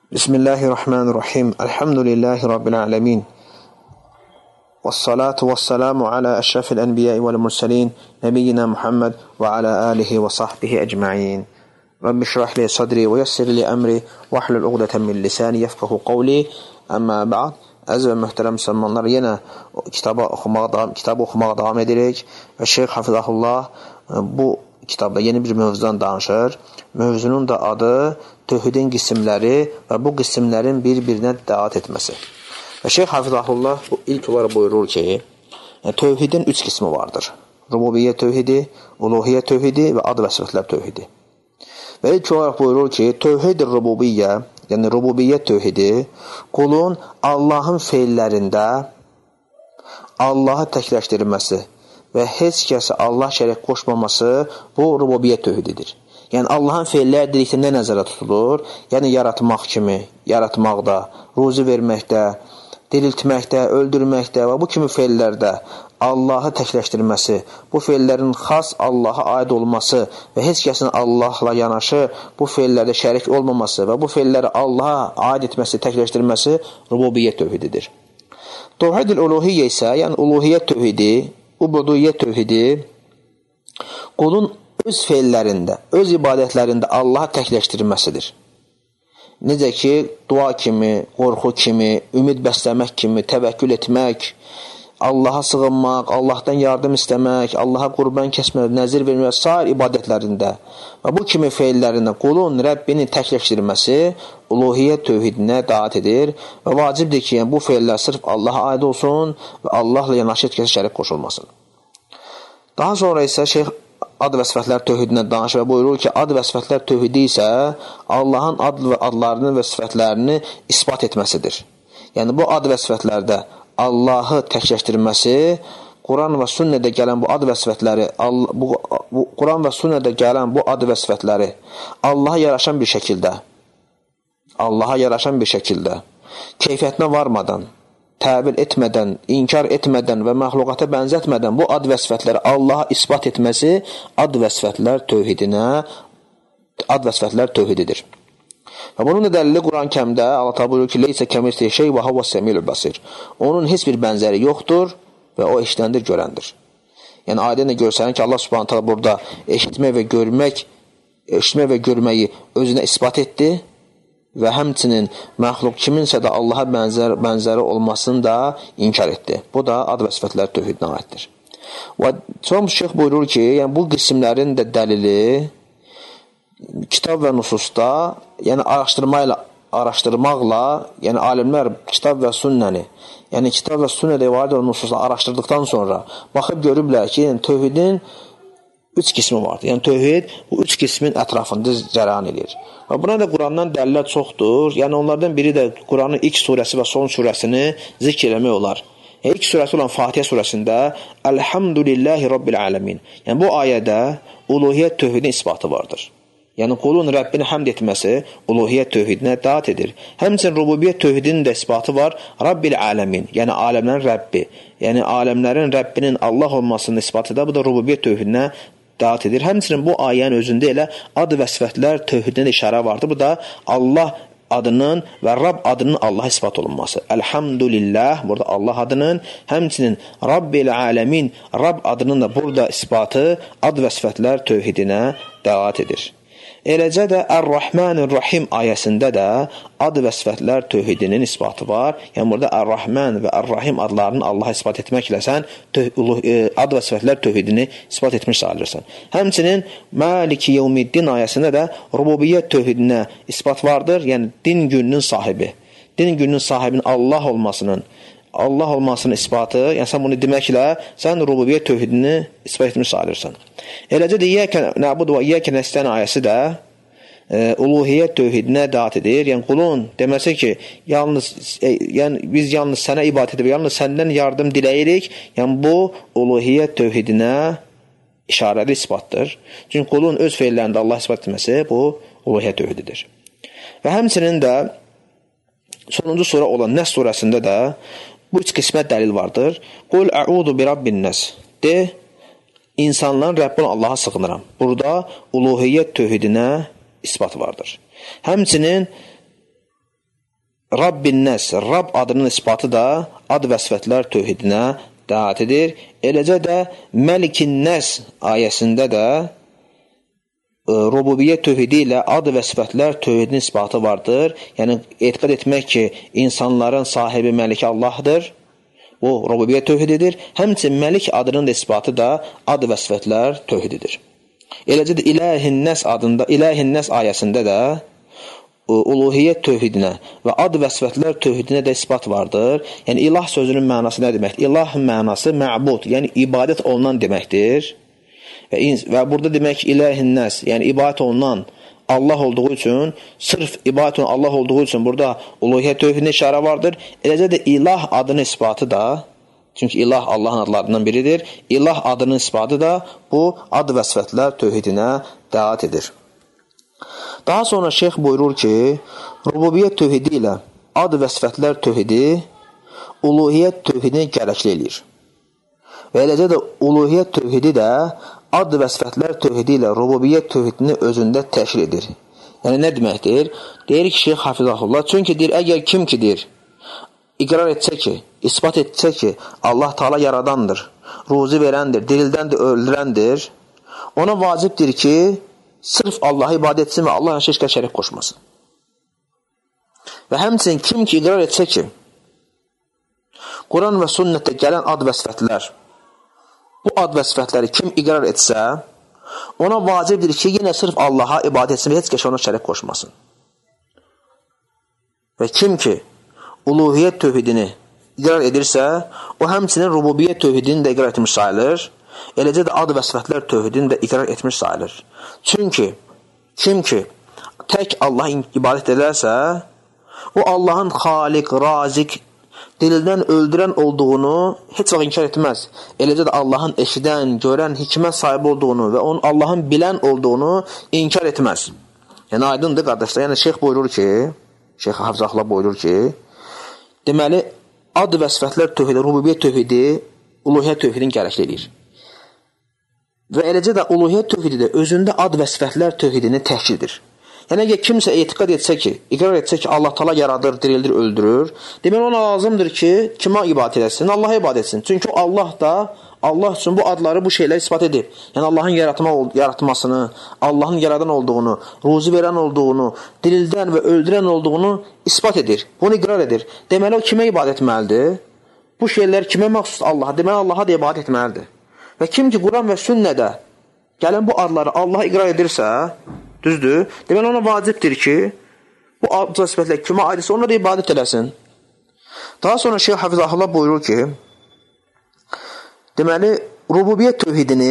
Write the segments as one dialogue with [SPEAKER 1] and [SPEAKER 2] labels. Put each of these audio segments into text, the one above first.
[SPEAKER 1] Bismillahirrahmanirrahim. Elhamdülillahi Rabbil alemin. Vessalatu vesselamu ala eşrefil enbiya'i vel mursalin. Nebiyyina Muhammed ve ala alihi ve sahbihi ecma'in. Rabbi şrah li sadri ve yessir li emri ve ahlul uqdeten min lisani yefkahu qavli. Amma ba'd. Əziz və möhtərəm müsəlmanlar, yenə kitabı oxumağa davam edirik və Şeyx Hafizahullah bu kitabda yeni bir mövzudan danışır. Mövzunun da adı tövhidin qismləri və bu qismlərin bir-birinə dəvat etməsi. Və Şeyx Hafizahullah bu ilk olaraq buyurur ki, tövhidin 3 qismi vardır. Rububiyyə tövhidi, uluhiyyə tövhidi və ad və sifətlər tövhidi. Və ilk olaraq buyurur ki, tövhid-i rububiyyə, yəni rububiyyət tövhidi, qulun Allahın feillərində Allahı təkləşdirməsi və heç kəsə Allah şərik qoşmaması bu rububiyyət tövhididir. Yəni Allahın feilləri dedikdə nə nəzərdə tutulur? Yəni yaratmaq kimi, yaratmaqda, ruzi verməkdə, diriltməkdə, öldürməkdə və bu kimi feillərdə Allahı təkləşdirməsi, bu feillərin xas Allaha aid olması və heç kəsin Allahla yanaşı bu feillərdə şərik olmaması və bu feilləri Allaha aid etməsi, təkləşdirməsi rububiyyət tövhididir. Tövhid-ül uluhiyyə isə, yəni uluhiyyət tövhidi, ubudiyyət tövhidi, qulun öz feillərində, öz ibadətlərində Allaha təkləşdirməsidir. Necə ki, dua kimi, qorxu kimi, ümid bəsləmək kimi, təvəkkül etmək, Allaha sığınmaq, Allahdan yardım istəmək, Allaha qurban kəsmək, nəzir vermək, sair ibadətlərində və bu kimi feillərində qulun Rəbbini təkləşdirməsi uluhiyyət tövhidinə davet edir və vacibdir ki, yəni, bu feillər sırf Allaha aid olsun və Allahla yanaşı heç kəsə şərik qoşulmasın. Daha sonra isə Şeyx ad və sifətlər tövhidinə danışır və buyurur ki, ad və sifətlər tövhidi isə Allahın adlarını və sifətlərini isbat etməsidir. Yəni, bu ad və sifətlərdə Allahı təkləşdirməsi, Quran və sünnədə gələn bu ad və sifətləri, Quran və sünnədə gələn bu ad və sifətləri Allaha yaraşan bir şəkildə, keyfiyyətinə varmadan, təbil etmədən, inkar etmədən və məxluqata bənzətmədən bu ad və sifətləri Allaha isbat etməsi ad və sifətlər tövhididir. Və bunun da dəlili Quran-ı Kərimdə Allah Təala buyurur ki, "Leysə kəmislihi şey və huves semiyul basir." Onun heç bir bənzəri yoxdur və o eşidəndir, görəndir. Yəni ayədə görsənir ki, Allah Subhanahu taala burada eşitmək və görməyi özünə isbat etdi və həmçinin məxluq kiminsə də Allaha bənzəri olmasını da inkar etdi. Bu da ad və sifətlər tövhidinə aiddir. Və sonra Şeyx buyurur ki, yəni bu qismlərin də dəlili kitab və nususda, yəni araşdırmaqla, yəni alimlər kitab və sünnəni, yəni kitab və sünnədə varid olan nususla araşdırdıqdan sonra baxıb görüblər ki, yəni tövhidin 3 qismi vardır. Yəni tövhid bu 3 qismin ətrafında cərəyan edir. Və buna da Qurandan dəlillər çoxdur. Yəni onlardan biri də Quranın ilk surəsi və son surəsini zikr eləmək olar. İlk surəsi olan Fatihə surəsində Elhamdülillahi Rabbil alemin. Yəni bu ayədə uluhiyyət tövhidin isbatı vardır. Yəni qulun Rəbbini həmd etməsi uluhiyyət tövhidinə davet edir. Həmçinin rububiyyət tövhidinin də isbatı var Rabbil alemin, yəni aləmlərin Rəbbi. Yəni aləmlərin Rəbbinin Allah olmasının isbatı da bu da rububiyyət tövhidinə davet edir. Həmçinin bu ayənin özündə elə ad və sifətlər tövhidinə işarə vardır. Bu da Allah adının və Rab adının Allaha isbat olunması. Elhamdülillah, burada Allah adının, həmçinin Rabbil alemin, Rab adının da burada isbatı ad və sifətlər tövhidinə davet edir. Eləcə də Ər-Rahmanir-Rahim ayəsində də ad və sifətlər tövhidinin isbatı var. Yəni burada Ər-Rahman və Ər-Rahim adlarını Allaha isbat etməklə sən ad və sifətlər tövhidini isbat etmiş sayılırsan. Həmçinin Maliki Yevmiddin ayəsində də rububiyyət tövhidinə isbat vardır. Yəni din gününün sahibi. Din gününün sahibinin Allah olmasının isbatı, yəni sən bunu deməklə sən rububiyyət tövhidini isbat etmiş sayılırsan. Eləcə də İyyəkə nəbudu və İyyəkə nəstəyin ayəsi də uluhiyyət tövhidinə davet edir. Yəni qulun deməsi ki, biz yalnız sənə ibadət edirik, yalnız səndən yardım diləyirik. Yəni bu uluhiyyət tövhidinə işarəli isbatdır. Çünki qulun öz feillərində Allah isbat etməsi bu uluhiyyət tövhididir. Və həmçinin də sonuncu surə olan Nəs surəsində də bu 3 qismə dəlil vardır. Qul əudu bi rabbin nəs. De, insanların Rəbbin Allaha sığınıram. Burada uluhiyyət tövhidinə isbat vardır. Həmçinin Rabbin nəs, Rab adının isbatı da ad və sifətlər tövhidinə dəlat edir. Eləcə də Məlikin nəs ayəsində də rububiyyət tövhidi ilə ad və sifətlər tövhidinin isbatı vardır. Yəni, etiqad etmək ki, insanların sahibi Məlik Allahdır. Bu, rububiyyət tövhididir. Həmçinin Məlik adının da isbatı da ad və sifətlər tövhididir. Eləcə də İlahin nəs adında, İlahin nəs ayəsində də uluhiyyət tövhidinə və ad və sifətlər tövhidinə də isbat vardır. Yəni, ilah sözünün mənası nə deməkdir? İlah mənası məbud, yəni ibadət olunan deməkdir. Və burada demək ki, ilahin nəs, yəni ibadət olunan Allah olduğu üçün, sırf ibadət olunan Allah olduğu üçün burada uluhiyyət tövhidinə işarə vardır. Eləcə də ilah adının isbatı da, çünki ilah Allahın adlarından biridir, ilah adının isbatı da bu ad və sifətlər tövhidinə dəlat edir. Daha sonra şeyx buyurur ki, rububiyyət tövhidi ilə ad və sifətlər tövhidi uluhiyyət tövhidini gərəkli eləyir. Və eləcə də uluhiyyət tövhidi də ad və sifətlər tövhidi ilə rububiyyət tövhidini özündə təşkil edir. Yəni, nə deməkdir? Deyir ki, Şeyx Hafizahullah, çünki deyir, əgər kim ki deyir, iqrar etsə ki, ispat etsə ki, Allah Taala yaradandır, ruzi verəndir, dirildəndir, öldürəndir, ona vacibdir ki, sırf Allah'a ibadət etsin və Allah heç şərik qoşmasın. Və həmçinin kim ki iqrar etsə ki, Quran və sünnətdə gələn ad və sifətlər, bu ad və sifətləri kim iqrar etsə, ona vacibdir ki, yenə sırf Allaha ibadət etsin və heç kəs ona şərik qoşmasın. Və kim ki uluhiyyət tövhidini iqrar edirsə, o həmçinin rububiyyət tövhidini də iqrar etmiş sayılır. Eləcə də ad və sifətlər tövhidini də iqrar etmiş sayılır. Çünki kim ki tək Allaha ibadət edərsə, o Allahın xaliq, razik, dildən öldürən olduğunu heç vaxt inkar etməz. Eləcə də Allahın eşidən, görən, hikmət sahibi olduğunu və onun Allahın bilən olduğunu inkar etməz. Yəni, aydındır, qardaşlar. Yəni, şeyx buyurur ki, Şeyx Hafizahullah buyurur ki, deməli, ad və sifətlər tövhidi, rububiyyət tövhidi, uluhiyyət tövhidini gərəkli edir. Və eləcə də uluhiyyət tövhidi də özündə ad və sifətlər tövhidini təşkildir. Yəni, əgər kimsə etiqad etsə ki, iqrar etsə ki, Allah Taala yaradır, dirildir, öldürür, deməli ona lazımdır ki, kimə ibadət etsin? Allaha ibadət etsin. Çünki Allah da Allah üçün bu adları, bu şeyləri isbat edib. Yəni, Allahın yaratmasını, Allahın yaradan olduğunu, ruzi verən olduğunu, dirildən və öldürən olduğunu isbat edir. Bunu iqrar edir. Deməli, o kimə ibadət etməlidir? Bu şeylər kimə məxsus? Allaha. Deməli, Allaha da ibadət etməlidir. Və kim ki, Quran və sünnədə gələn bu adları Allaha iqrar edirsə, düzdür, deməli ona vacibdir ki, bu ad və sifətlər kimə aidsə, ona da ibadət eləsin. Daha sonra Şeyx Hafizahullah buyurur ki, deməli, rububiyyət tövhidini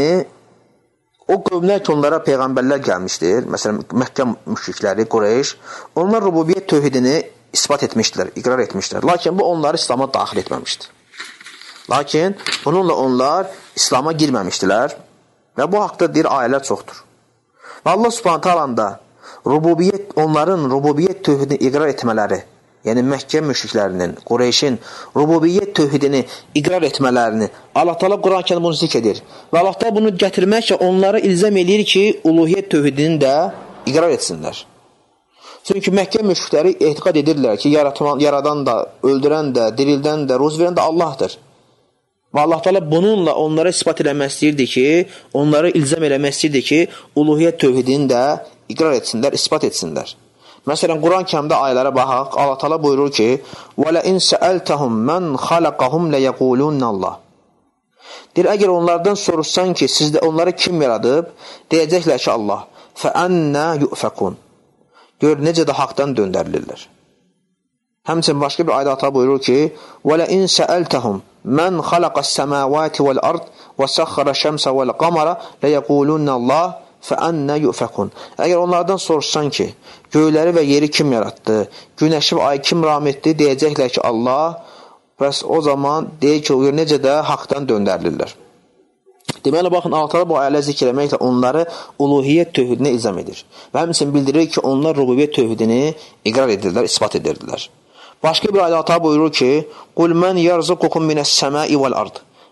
[SPEAKER 1] o qövmlər ki, onlara peyğəmbərlər gəlmişdir, məsələn, Məkkə müşrikləri, Qureyş, onlar rububiyyət tövhidini isbat etmişdilər, iqrar etmişdilər. Lakin bu onları İslama daxil etməmişdir. Lakin bununla onlar İslama girməmişdilər və bu haqda deyir ayələr çoxdur. Və Allah Subhanahu taala'nda onların rububiyyət tövhidini iqrar etmələri, yəni Məkkə müşriklərinin, Qureyşin rububiyyət tövhidini iqrar etmələrini Allah Taala Quran-Kərimdə bunu zikr edir. Və Allah Taala bunu gətirməklə onlara ilzam eləyir ki, uluhiyyət tövhidini də iqrar etsinlər. Çünki Məkkə müşrikləri etiqad edirlər ki, yaradan da, öldürən də, dirildən də, ruzi verən də Allahdır. Və Allah Taala bununla onlara isbat eləmək istəyirdi ki, onları ilzam eləmək istəyirdi ki, uluhiyyət tövhidini də iqrar etsinlər, isbat etsinlər. Məsələn, Quran-Kərimdə ayələrə baxaq, Allah Taala buyurur ki, وَلَئِنْ سَأَلْتَهُمْ مَنْ خَلَقَهُمْ لَيَقُولُونَ اللَّهِ Deyir, əgər onlardan soruşsan ki, sizdə onları kim yaradıb, deyəcəklər ki, Allah. فَأَنَّا يُؤْفَكُونَ Gör, necə də haqdan döndərilirlər. Həmçinin başqa bir ayədə Allah buyurur ki, وَلَئِنْ سَأَلْتَهُمْ مَنْ خَلَقَ السَّمَاوَاتِ وَالْأَرْضِ وَسَخَّرَ الشَّمْسَ وَالْقَمَرَ لَيَقُولُونَ اللَّهِ فَأَنَّا يُؤْفَكُونَ Əgər onlardan soruşsan ki, göyləri və yeri kim yaratdı, günəşi və ayı kim ram etdi, deyəcəklər ki, Allah, bəs o zaman deyir ki, necə də haqdan döndərilirlər. Deməli, baxın, Allah Taala bu ayələr zikr etməklə onları uluhiyyət tövhidinə ilzam edir. Və həmçinin bildirir ki, onlar rububiyyət tövhidini iqrar edirlər, isbat edirdilər. Başqa bir ayədə Allah Taala buyurur ki, "Qul men yerzuqukum mine's semai vel ard."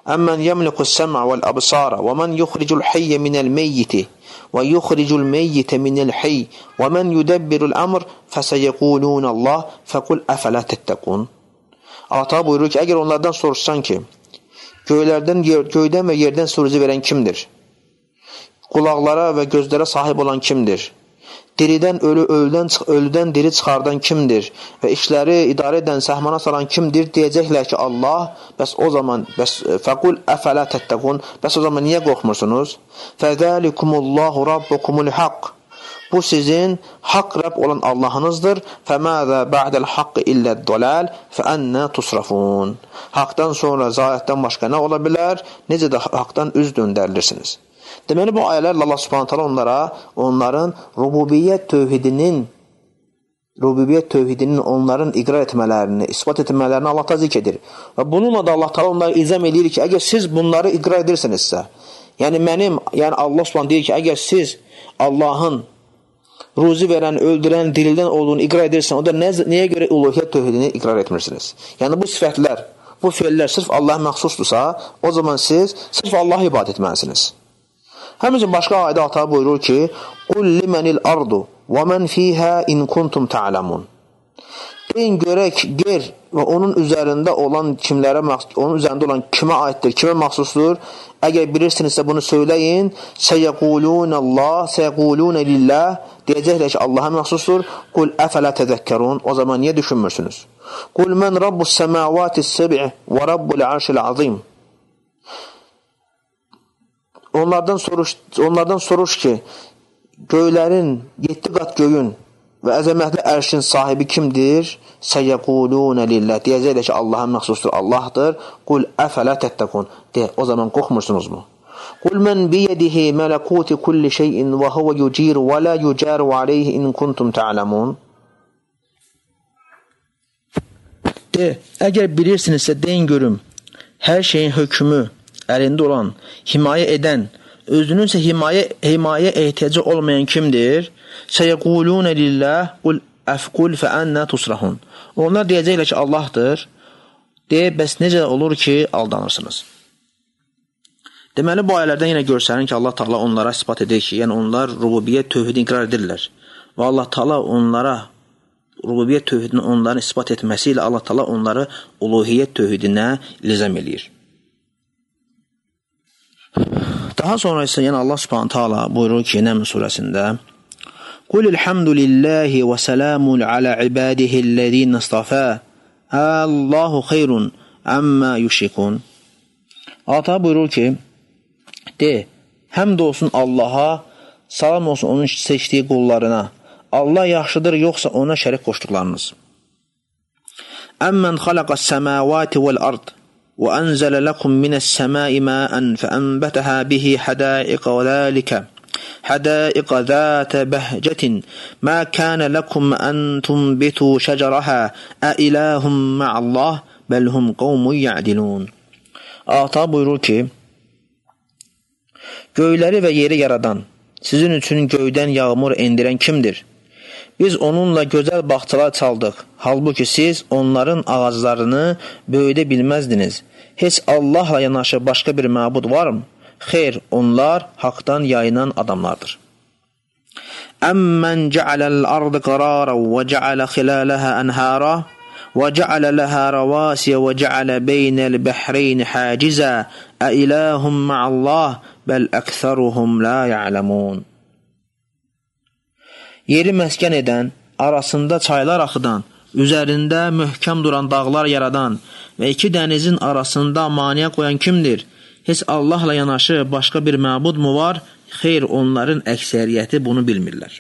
[SPEAKER 1] Əmmən yəmlikus səm'a vəl absara və mən yuxricul hayyə minəl meyyiti və yuxricul meyyitə minəl hayy və mən yudabbirul əmr fəsəyəqulunallah fəqul əfələ təttəqun. Allah Teala buyurur ki, əgər onlardan soruşsan ki, göydən və yerdən su rızı verən kimdir? Qulaqlara və gözlərə sahib olan kimdir? Diridən ölüdən diri çıxardan kimdir? Və işləri idarə edən, səhmana salan kimdir? Deyəcəklər ki, Allah. Bəs o zaman, fəqul əfələ təttəqun. Bəs o zaman niyə qorxmursunuz? Fəzəlikumullahu rabbukumul haqq. Bu sizin haqq Rəbb olan Allahınızdır. Fəməzə ba'dəl haqqı illəd dalal fəənnə tusrafun. Haqdan sonra zayətdən başqa nə ola bilər? Necə də haqdan üz döndərilirsiniz? Deməli, bu ayələrlə Allah Subhanahu taala onların rububiyyət tövhidinin onların iqrar etmələrini, isbat etmələrini Allah Teala zikr edir. Və bununla da Allah Teala onlara ilzam edir ki, əgər siz bunları iqrar edirsinizsə, yəni Allah Subhanahu deyir ki, əgər siz Allahın ruzi verən, öldürən, dirildən olduğunu iqrar edirsən, o da nəyə görə uluhiyyət tövhidini iqrar etmirsiniz? Yəni bu sifətlər, bu feillər sırf Allah'a məxsusdursa, o zaman siz sırf Allah'a ibadət etməlisiniz. Həmçinin başqa ayədə Allah buyurur ki: "Qul limenil ardu və men fiha in kuntum ta'lamun." Deyin görək yer və onun üzərində olan onun üzərində olan kimə aiddir, kimə məxsusdur? Əgər bilirsinizsə bunu söyləyin. Seyəqulunallah, seyəqulun lillah. Deyəcəklər ki, Allah'a məxsusdur. Qul əfələ təzəkkerun. O zaman niyə düşünmürsünüz? Qul men rabbus semavatis səb'i və rabbul arşil azim. Onlardan soruş ki, göylərin 7 qat göyün və əzəmətli ərşin sahibi kimdir? Seyəqulunə lillah. Deyəcəklər ki, Allah'a məxsusdur, Allahdır. Qul əfələ təttəqun. O zaman qorxmursunuzmu? Qul mən biyədihi mələkuti kulli şeyin və huvə yucir və la yucaru aleyhi in kuntum ta'lamun. Əgər bilirsinizsə deyin görüm, hər şeyin hökmü əlində olan, himayə edən, özününsə himayə ehtiyacı olmayan kimdir? Seyəqulunə lillah, qul fəənnə tusrahun. Onlar deyəcəklər ki, Allahdır. Bəs necə olur ki, aldanırsınız? Deməli, bu ayələrdən yenə görsənir ki, Allah Teala onlara ispat edir ki, yəni onlar rububiyyət tövhidini iqrar edirlər. Və Allah Teala onlara rububiyyət tövhidini onların ispat etməsi ilə Allah Teala onları uluhiyyət tövhidinə ilzam eləyir. Daha sonra isə yəni Allah Subhanahu taala buyurur ki, Nəml surəsində: "Qul elhamdülillahi və salamun ala ibadihillezine istafa. Allahu xeyrun amma yüşrikun." Allah buyurur ki, həmd olsun Allaha, salam olsun onun seçdiyi qullarına. Allah yaxşıdır, yoxsa ona şərik qoşduqlarınız. Əmmən xalaqas səmavati vəl ard وأنزل لكم من السماء ماء فأنبتها به حدائق ذات بهجة ما كان لكم أن تنبتوا شجرها أإله مع الله بل هم قوم يعدلون. Allah buyurur ki, göyləri və yeri yaradan, sizin üçün göydən yağmur endirən kimdir? Biz onunla gözəl bağçalar çaldıq. Halbuki siz onların ağaclarını böyüdə bilməzdiniz. Heç Allahla yanaşı başqa bir məbud varmı? Xeyr, onlar haqdan yayınan adamlardır. Əmmən cəaləl ardı qararan və cəalə xilələhə ənhara və cəalə ləhə ravasiyə və cəalə beynəl bəhreyni həcizə əiləhum ma'allah bəl əksəruhum la ya'ləmun. Yeri məskən edən, arasında çaylar axıdan, üzərində möhkəm duran dağlar yaradan və iki dənizin arasında maniyə qoyan kimdir? Heç Allahla yanaşı başqa bir məbud mu var? Xeyr, onların əksəriyyəti bunu bilmirlər.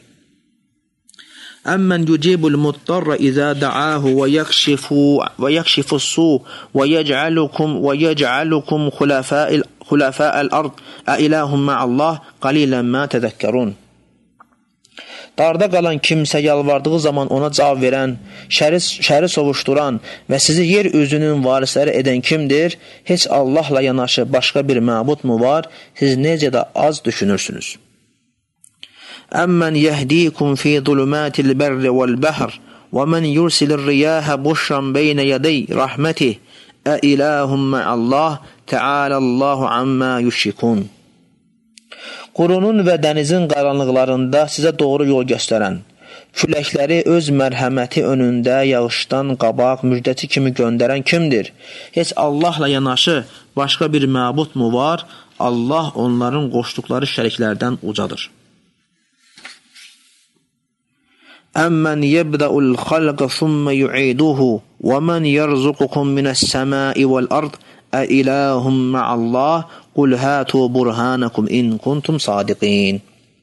[SPEAKER 1] Əmmən yucibul muttarra izə da'ahu və yəkşifussu və yəc'alukum xulafəəl ard əiləhum ma'allah qalilən mə təzəkkərun. Darda qalan kimsə yalvardığı zaman ona cavab verən, şəri sovuşduran və sizi yer üzünün varisləri edən kimdir? Heç Allahla yanaşı başqa bir məbud mu var? Siz necə də az düşünürsünüz. Əmmən yəhdikum fi zulumatil bərri vəl bəhr və mən yursilir riyahə buşran beynə yədəy rəhmətih əiləhum mə'allah Təalallahu amma yüşrikun. Qurunun və dənizin qaranlıqlarında sizə doğru yol göstərən, küləkləri öz mərhəməti önündə yağışdan qabaq müjdəçi kimi göndərən kimdir? Heç Allahla yanaşı başqa bir məbud mu var? Allah onların qoşduqları şəriklərdən ucadır. Əmmən yəbdəul xalqa thumma yu'iduhu və mən yerzuqukum minəs-səmai vəl-ard əiləhum ma'allah qul hatu burhanakum in kuntum sadiqin.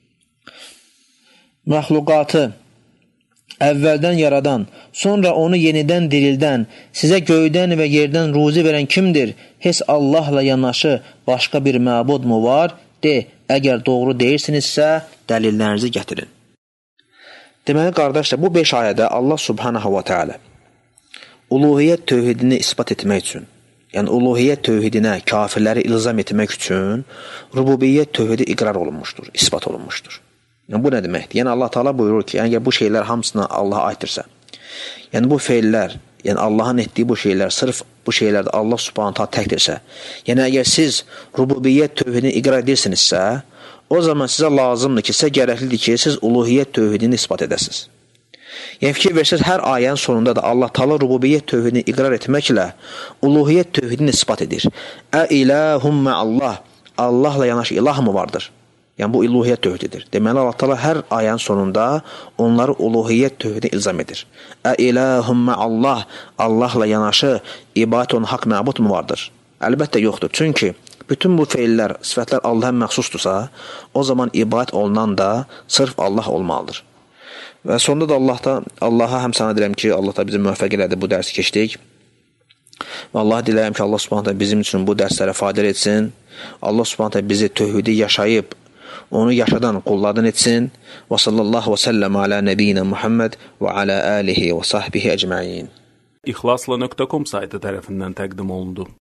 [SPEAKER 1] Məxluqatı əvvəldən yaradan, sonra onu yenidən dirildən, sizə göydən və yerdən ruzi verən kimdir? Heç Allahla yanaşı başqa bir məbud mu var? De, əgər doğru deyirsinizsə, dəlillərinizi gətirin. Deməli, qardaşlar, bu 5 ayədə Allah subhanahu wa ta'ala uluhiyyət tövhidini ispat etmək üçün, yəni uluhiyyət tövhidinə kafirləri ilzam etmək üçün rububiyyət tövhidi iqrar olunmuşdur, ispat olunmuşdur. Yəni, bu nə deməkdir? Yəni, Allah Teala buyurur ki, yəni bu şeylər hamısına Allaha aiddirsə, yəni bu feillər, yəni Allahın etdiyi bu şeylər, sırf bu şeylərdə Allah subhanahu ta'ala təkdirsə, yəni əgər siz rububiyyət tövhidini iqrar edirsinizsə, o zaman sizə lazımdır ki, sizə gərəklidir ki, siz uluhiyyət tövhidini ispat edəsiniz. Yəni, fikir versiniz, hər ayənin sonunda da Allah Teala rububiyyət tövhidini iqrar etməklə uluhiyyət tövhidini ispat edir. Əiləhum ma'allah, Allahla yanaşı ilah mı vardır? Yəni, bu uluhiyyət tövhididir. Deməli, Allah Teala hər ayənin sonunda onları uluhiyyət tövhidini ilzam edir. Əiləhum ma'allah, Allahla yanaşı ibadət olan haqq məbud mu vardır? Əlbəttə yoxdur. Çünki bütün bu feillər, sifətlər Allaha məxsusdursa, o zaman ibadət olunan da sırf Allah olmalıdır. Və sonunda da Allaha həm sana deyirəm ki, Allah da bizi müvəffəq elədi, bu dərsi keçdik. Və Allah diləyəm ki, Allah subhanətə bizim üçün bu dərslərə faydalı etsin. Allah subhanətə bizi tövhidi yaşayıb, onu yaşadan qullardan etsin. Və sallallahu və səlləm alə nəbiyyina Muhammed və alə alihi və sahbihi əcməin.
[SPEAKER 2] İxlasla.com saytı tərəfindən təqdim olundu.